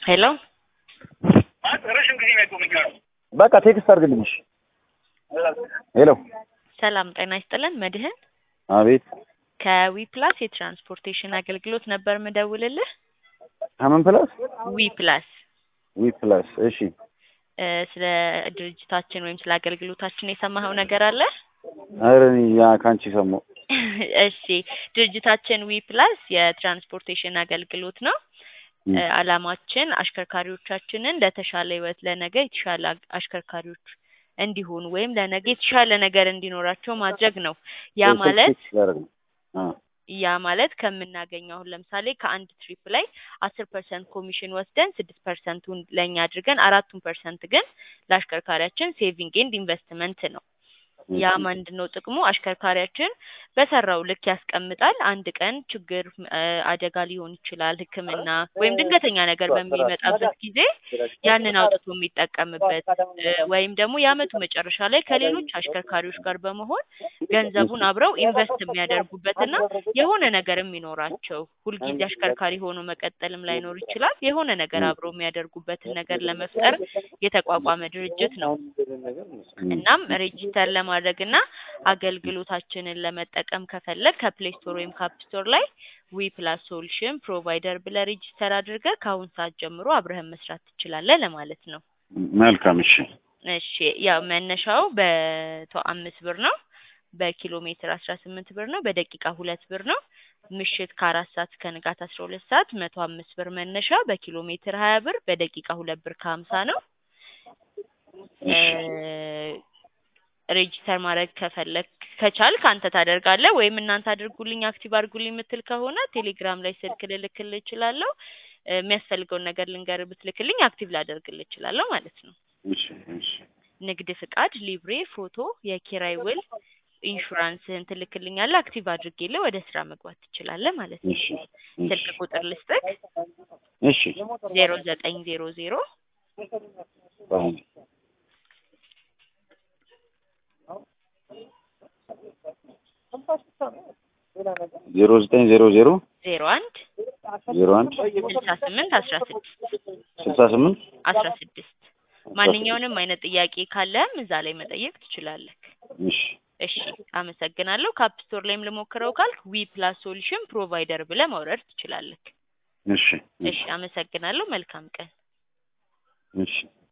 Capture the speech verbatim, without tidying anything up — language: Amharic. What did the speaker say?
ሄሎ በቃ ቴክስት አድርግልኝ። ሄሎ ሰላም ጤና ይስጥልን። መድህን አቤት። ከዊፕላስ የትራንስፖርቴሽን አገልግሎት ነበር ምደውልልህ። ከምን ፕላስ? ዊፕላስ ዊፕላስ። እሺ እ ስለ ድርጅታችን ወይም ስለ አገልግሎታችን የሰማኸው ነገር አለ? ኧረ እኔ ያ ካንቺ ሰማሁ። እሺ ድርጅታችን ዊፕላስ የትራንስፖርቴሽን አገልግሎት ነው። እ አላማችን አሽከርካሪዎቻችንን ለተሻለ ህይወት ለነገ የተሻለ አሽከርካሪዎች እንዲሆኑ ወይም ለነገ የተሻለ ነገር እንዲኖራቸው ማድረግ ነው። ያ ማለት ያ ማለት ከምናገኘው አሁን ለምሳሌ ከአንድ ትሪፕ ላይ አስር ፐርሰንት ኮሚሽን ወስደን ስድስት ፐርሰንቱን ለኛ አድርገን አራቱን ፐርሰንት ግን ለአሽከርካሪያችን ሴቪንግ ኤንድ ኢንቨስትመንት ነው። ያ ምንድነው ጥቅሙ? አሽከርካሪያችን በሰራው ልክ ያስቀምጣል። አንድ ቀን ችግር አደጋ ሊሆን ይችላል፣ ሕክምና ወይም ድንገተኛ ነገር በሚመጣበት ጊዜ ያንን አውጥቶ የሚጠቀምበት ወይም ደግሞ የአመቱ መጨረሻ ላይ ከሌሎች አሽከርካሪዎች ጋር በመሆን ገንዘቡን አብረው ኢንቨስት የሚያደርጉበትና የሆነ ነገር የሚኖራቸው ሁልጊዜ አሽከርካሪ ሆኖ መቀጠልም ላይኖር ይችላል። የሆነ ነገር አብረው የሚያደርጉበትን ነገር ለመፍጠር የተቋቋመ ድርጅት ነው። እናም ሬጂስተር ለማድረግና አገልግሎታችንን ለመጠቀም ከፈለግ ከፕሌይ ስቶር ወይም ከአፕ ስቶር ላይ ዊፕላስ ሶሉሽን ፕሮቫይደር ብለህ ሬጂስተር አድርገህ ከአሁን ሰዓት ጀምሮ አብረህን መስራት ትችላለህ ለማለት ነው። መልካም። እሺ እሺ ያው መነሻው በመቶ አምስት ብር ነው። በኪሎ ሜትር አስራ ስምንት ብር ነው። በደቂቃ ሁለት ብር ነው። ምሽት ከአራት ሰዓት እስከ ንጋት አስራ ሁለት ሰዓት መቶ አምስት ብር መነሻ፣ በኪሎ ሜትር ሀያ ብር፣ በደቂቃ ሁለት ብር ከሀምሳ ነው። ሬጂስተር ማድረግ ከፈለክ ከቻልክ አንተ ታደርጋለህ ወይም እናንተ አድርጉልኝ አክቲቭ አድርጉልኝ የምትል ከሆነ ቴሌግራም ላይ ስልክ ልልክልህ እችላለሁ። የሚያስፈልገውን ነገር ልንገርህ ብትልክልኝ አክቲቭ ላደርግልህ እችላለሁ ማለት ነው። እሺ እሺ። ንግድ ፍቃድ፣ ሊብሬ፣ ፎቶ፣ የኪራይ ውል፣ ኢንሹራንስህን ትልክልኛለህ። አክቲቭ አድርጌልህ ወደ ስራ መግባት ትችላለህ ማለት ነው። እሺ ስልክ ቁጥር ልስጥክ። እሺ ዜሮ ዘጠኝ ዜሮ ዜሮ ዜሮ ዘጠኝ ዜሮ ዜሮ ዜሮ አንድ ዜሮ አንድ ስልሳ ስምንት አስራ ስድስት ስልሳ ስምንት አስራ ስድስት ማንኛውንም አይነት ጥያቄ ካለህም እዛ ላይ መጠየቅ ትችላለህ። እሺ እሺ አመሰግናለሁ። ከአፕ ስቶር ላይም ልሞክረው ካልክ ዊፕላስ ሶሉሽን ፕሮቫይደር ብለህ ማውረድ ትችላለህ። እሺ እሺ አመሰግናለሁ። መልካም ቀን። እሺ